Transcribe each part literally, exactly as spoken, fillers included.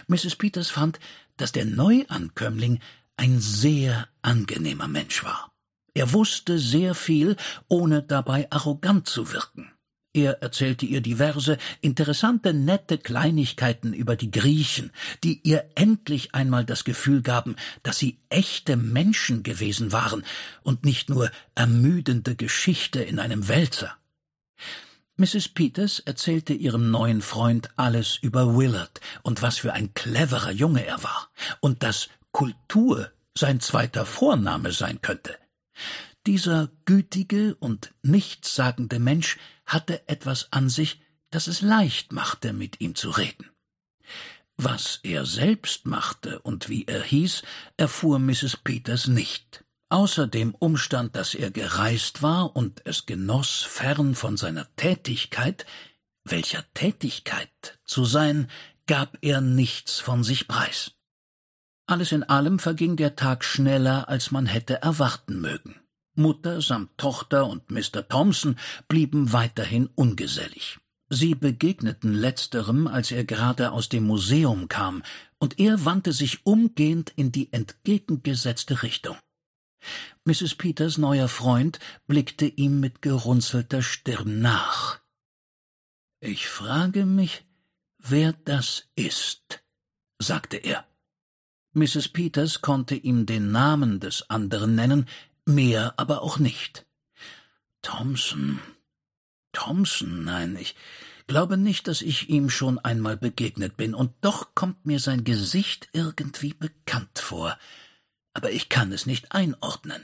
Misses Peters fand, dass der Neuankömmling ein sehr angenehmer Mensch war. Er wusste sehr viel, ohne dabei arrogant zu wirken. Er erzählte ihr diverse, interessante, nette Kleinigkeiten über die Griechen, die ihr endlich einmal das Gefühl gaben, dass sie echte Menschen gewesen waren und nicht nur ermüdende Geschichte in einem Wälzer. Misses Peters erzählte ihrem neuen Freund alles über Willard und was für ein cleverer Junge er war und dass Kultur sein zweiter Vorname sein könnte. Dieser gütige und nichtssagende Mensch hatte etwas an sich, das es leicht machte, mit ihm zu reden. Was er selbst machte und wie er hieß, erfuhr Misses Peters nicht. Außer dem Umstand, dass er gereist war und es genoss, fern von seiner Tätigkeit, welcher Tätigkeit zu sein, gab er nichts von sich preis. Alles in allem verging der Tag schneller, als man hätte erwarten mögen. Mutter samt Tochter und Mister Thompson blieben weiterhin ungesellig. Sie begegneten letzterem, als er gerade aus dem Museum kam, und er wandte sich umgehend in die entgegengesetzte Richtung. Misses Peters neuer Freund blickte ihm mit gerunzelter Stirn nach. »Ich frage mich, wer das ist«, sagte er. Misses Peters konnte ihm den Namen des anderen nennen, mehr aber auch nicht. »Thompson, Thompson, nein, ich glaube nicht, dass ich ihm schon einmal begegnet bin, und doch kommt mir sein Gesicht irgendwie bekannt vor, aber ich kann es nicht einordnen.«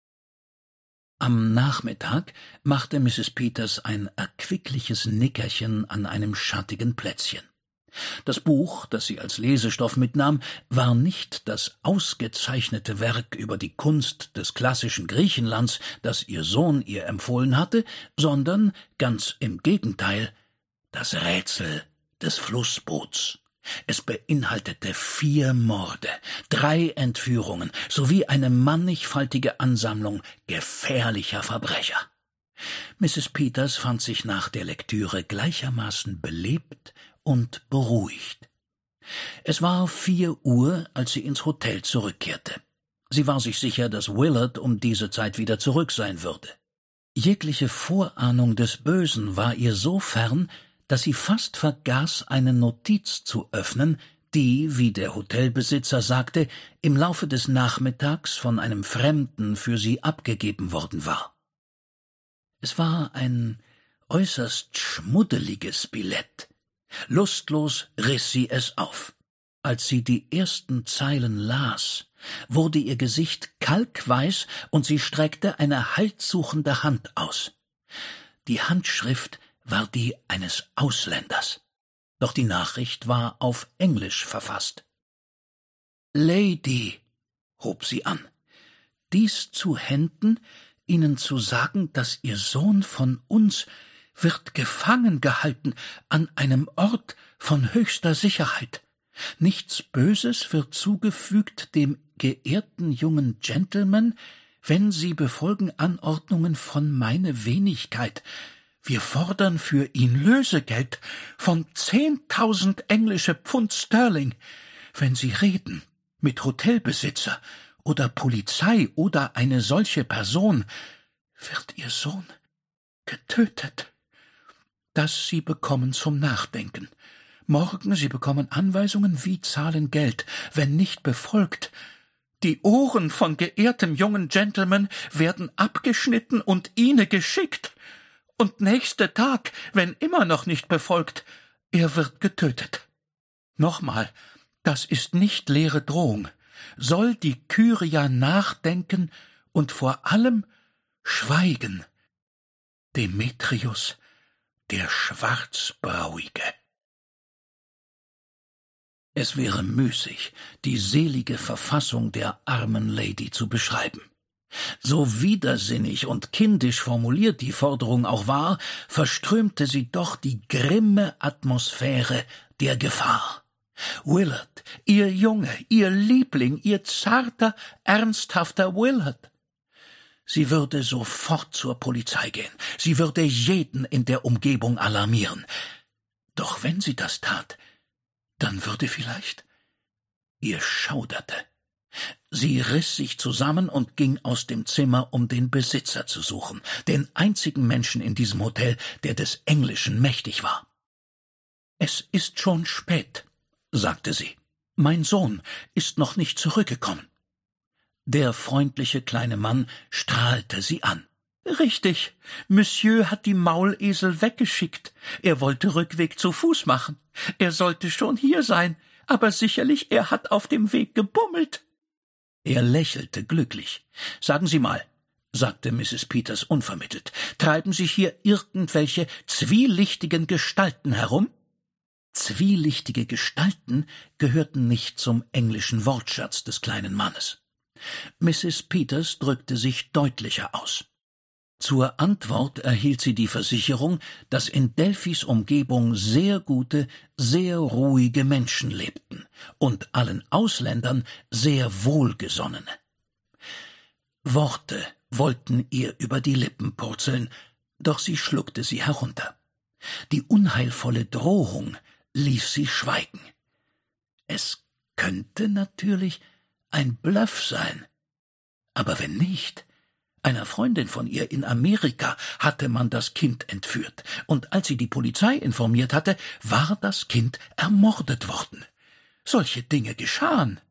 Am Nachmittag machte Misses Peters ein erquickliches Nickerchen an einem schattigen Plätzchen. Das Buch, das sie als Lesestoff mitnahm, war nicht das ausgezeichnete Werk über die Kunst des klassischen Griechenlands, das ihr Sohn ihr empfohlen hatte, sondern, ganz im Gegenteil, das Rätsel des Flussboots. Es beinhaltete vier Morde, drei Entführungen sowie eine mannigfaltige Ansammlung gefährlicher Verbrecher. Misses Peters fand sich nach der Lektüre gleichermaßen belebt und beruhigt. Es war vier Uhr, als sie ins Hotel zurückkehrte. Sie war sich sicher, dass Willard um diese Zeit wieder zurück sein würde. Jegliche Vorahnung des Bösen war ihr so fern, dass sie fast vergaß, eine Notiz zu öffnen, die, wie der Hotelbesitzer sagte, im Laufe des Nachmittags von einem Fremden für sie abgegeben worden war. Es war ein äußerst schmuddeliges Billett. Lustlos riss sie es auf. Als sie die ersten Zeilen las, wurde ihr Gesicht kalkweiß und sie streckte eine haltsuchende Hand aus. Die Handschrift war die eines Ausländers, doch die Nachricht war auf Englisch verfasst. »Lady«, hob sie an, »dies zu Händen, Ihnen zu sagen, dass Ihr Sohn von uns wird gefangen gehalten an einem Ort von höchster Sicherheit. Nichts Böses wird zugefügt dem geehrten jungen Gentleman, wenn Sie befolgen Anordnungen von meine Wenigkeit. Wir fordern für ihn Lösegeld von zehntausend englische Pfund Sterling. Wenn Sie reden mit Hotelbesitzer oder Polizei oder eine solche Person, wird Ihr Sohn getötet. Das Sie bekommen zum Nachdenken. Morgen Sie bekommen Anweisungen, wie zahlen Geld, wenn nicht befolgt. Die Ohren von geehrtem jungen Gentleman werden abgeschnitten und Ihnen geschickt. Und nächste Tag, wenn immer noch nicht befolgt, er wird getötet. Nochmal, das ist nicht leere Drohung. Soll die Kyria nachdenken und vor allem schweigen. Demetrius, der Schwarzbrauige. Es wäre müßig, die selige Verfassung der armen Lady zu beschreiben. So widersinnig und kindisch formuliert die Forderung auch war, verströmte sie doch die grimme Atmosphäre der Gefahr. Willard, ihr Junge, ihr Liebling, ihr zarter, ernsthafter Willard. Sie würde sofort zur Polizei gehen, sie würde jeden in der Umgebung alarmieren. Doch wenn sie das tat, dann würde vielleicht Ihr schauderte. Sie riss sich zusammen und ging aus dem Zimmer, um den Besitzer zu suchen, den einzigen Menschen in diesem Hotel, der des Englischen mächtig war. »Es ist schon spät«, sagte sie. »Mein Sohn ist noch nicht zurückgekommen.« Der freundliche kleine Mann strahlte sie an. »Richtig, Monsieur hat die Maulesel weggeschickt. Er wollte Rückweg zu Fuß machen. Er sollte schon hier sein, aber sicherlich er hat auf dem Weg gebummelt.« Er lächelte glücklich. »Sagen Sie mal«, sagte Misses Peters unvermittelt, »treiben sich hier irgendwelche zwielichtigen Gestalten herum?« Zwielichtige Gestalten gehörten nicht zum englischen Wortschatz des kleinen Mannes. Misses Peters drückte sich deutlicher aus. Zur Antwort erhielt sie die Versicherung, dass in Delphis Umgebung sehr gute, sehr ruhige Menschen lebten und allen Ausländern sehr wohlgesonnene. Worte wollten ihr über die Lippen purzeln, doch sie schluckte sie herunter. Die unheilvolle Drohung ließ sie schweigen. Es könnte natürlich ein Bluff sein. Aber wenn nicht, einer Freundin von ihr in Amerika hatte man das Kind entführt, und als sie die Polizei informiert hatte, war das Kind ermordet worden. Solche Dinge geschahen.